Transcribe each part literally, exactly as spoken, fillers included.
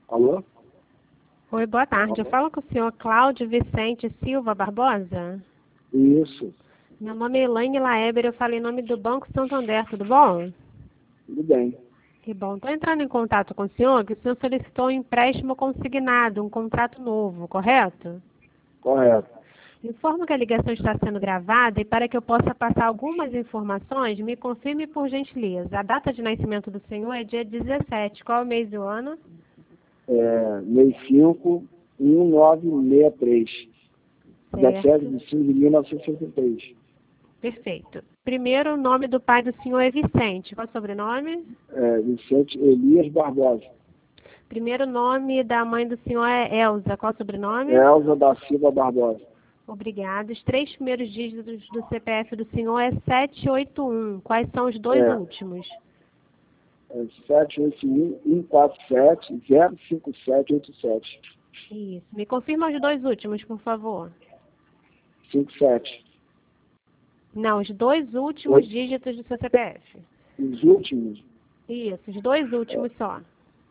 Alô? Oi, boa tarde. Eu falo com o senhor Cláudio Vicente Silva Barbosa. Isso, Meu nome é Elaine Laeber, eu falo em nome do Banco Santander, tudo bom? tudo bem. Que bom. Estou entrando em contato com o senhor, que o senhor solicitou um empréstimo consignado, um contrato novo, correto? Correto. Informo que a ligação está sendo gravada e para que eu possa passar algumas informações, me confirme por gentileza. A data de nascimento do senhor é dia dezessete. Qual é o mês do ano? É, seis cinco um nove seis três. dezessete Certo. de cinco de mil novecentos e sessenta e três. Perfeito. Primeiro, o nome do pai do senhor é Vicente. Qual é o sobrenome? É, Vicente Elias Barbosa. Primeiro nome da mãe do senhor é Elza. Qual é o sobrenome? Elza da Silva Barbosa. Obrigada. Os três primeiros dígitos do C P F do senhor é sete oito um. Quais são os dois É. últimos? É sete oito um um quatro sete zero cinco sete oito sete. Isso. Me confirma os dois últimos, por favor. cinco sete. Não, os dois últimos Oi? dígitos do seu C P F. Os últimos, Isso, os dois últimos só.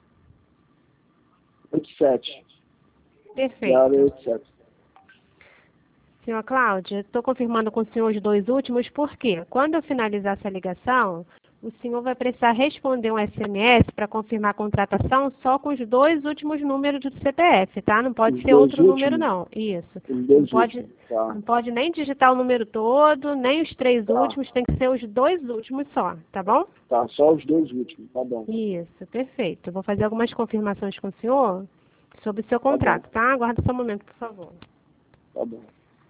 oito sete. Perfeito. zero oito sete. Senhor Cláudio, estou confirmando com o senhor os dois últimos, porque quando eu finalizar essa ligação, o senhor vai precisar responder um S M S para confirmar a contratação só com os dois últimos números do C P F, tá? Não pode Os ser dois outro número, últimos? não. Isso. Os Não dois pode, últimos, tá. não pode nem digitar o número todo, nem os três Tá. últimos, tem que ser os dois últimos só, tá bom? Tá, só os dois últimos, tá bom. Isso, perfeito. Vou fazer algumas confirmações com o senhor sobre o seu Tá bom. contrato, tá? Aguarde só um momento, por favor. Tá bom.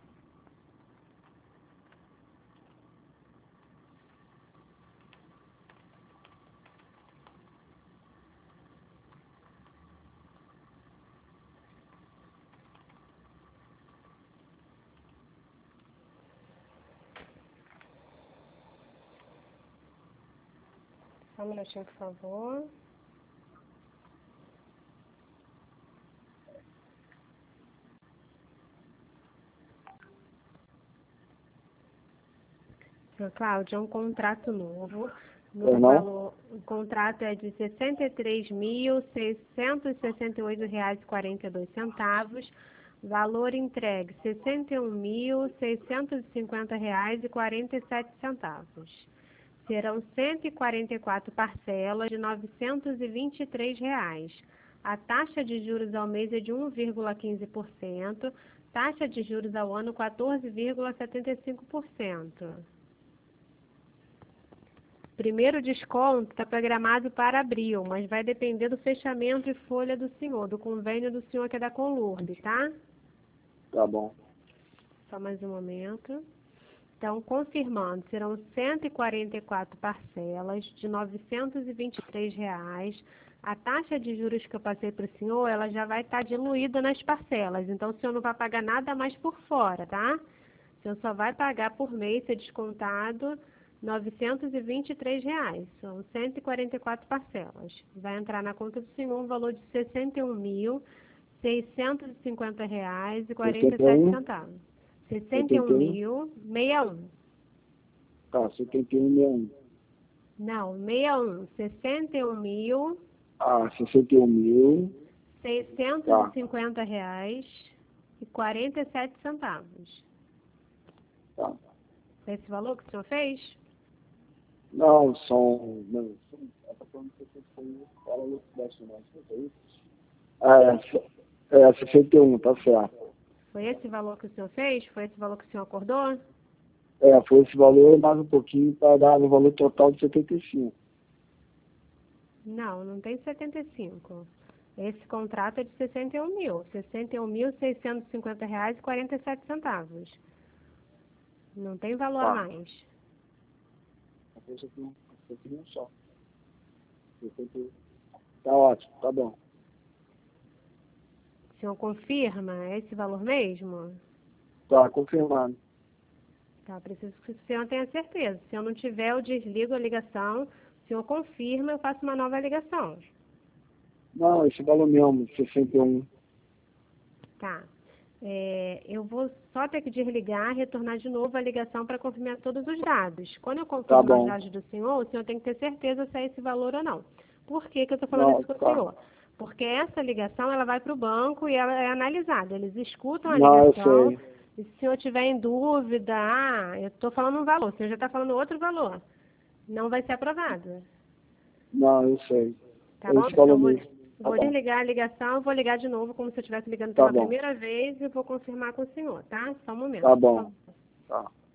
Só um minutinho, por favor. Senhor Cláudio, é um contrato novo. No Pois não? valor, o contrato é de sessenta e três mil, seiscentos e sessenta e oito reais e quarenta e dois centavos. Valor entregue, sessenta e um mil, seiscentos e cinquenta reais e quarenta e sete centavos. Serão cento e quarenta e quatro parcelas de novecentos e vinte e três reais. A taxa de juros ao mês é de um vírgula quinze por cento. Taxa de juros ao ano, quatorze vírgula setenta e cinco por cento. Primeiro desconto está programado para abril, mas vai depender do fechamento e folha do senhor, do convênio do senhor que é da Conlurb, tá? Tá bom. Só mais um momento. Então, confirmando, serão cento e quarenta e quatro parcelas de novecentos e vinte e três reais. A taxa de juros que eu passei para o senhor, ela já vai estar diluída nas parcelas. Então, o senhor não vai pagar nada mais por fora, tá? O senhor só vai pagar por mês, ser descontado, novecentos e vinte e três reais. São cento e quarenta e quatro parcelas. Vai entrar na conta do senhor um valor de sessenta e um mil, seiscentos e cinquenta reais e quarenta e sete centavos. sessenta e um mil, sessenta e um. Tá, setenta e um sessenta e um. Não, sessenta e um. sessenta e um mil, Ah, sessenta e um mil. seiscentos e cinquenta reais e quarenta e sete centavos. Tá. É esse valor que o senhor fez? Não, são. Não, são. Essa forma que você foi. Fala no baixo mais, é isso? É, é, sessenta e um, tá certo. Foi esse valor que o senhor fez? Foi esse valor que o senhor acordou? É, foi esse valor mais um pouquinho para dar o valor total de setenta e cinco. Não, não tem setenta e cinco. Esse contrato é de sessenta e um mil. sessenta e um mil, seiscentos e cinquenta reais e quarenta e sete centavos. Não tem valor Tá. a mais. setenta e um só. setenta e um. Tá ótimo, tá bom. O senhor confirma? É esse valor mesmo? Tá, confirmado. Tá, preciso que o senhor tenha certeza. Se eu não tiver, eu desligo a ligação. O senhor confirma, eu faço uma nova ligação. Não, esse valor mesmo, sessenta e um. Tá. É, eu vou só ter que desligar, retornar de novo a ligação para confirmar todos os dados. Quando eu confirmar bom. os dados do senhor, o senhor tem que ter certeza se é esse valor ou não. Por que que eu estou falando Não, isso com o tá. senhor? Porque essa ligação, ela vai para o banco e ela é analisada. Eles escutam a Não, eu ligação. sei. E se o senhor tiver em dúvida, ah, eu estou falando um valor, o senhor já está falando outro valor, não vai ser aprovado. Não, eu sei. Tá Eles bom? falam Então, vou, mesmo. Tá vou bom. desligar a ligação, vou ligar de novo, como se eu estivesse ligando Tá pela bom. primeira vez, e vou confirmar com o senhor, tá? Só um momento, Tá por bom. favor. Tá.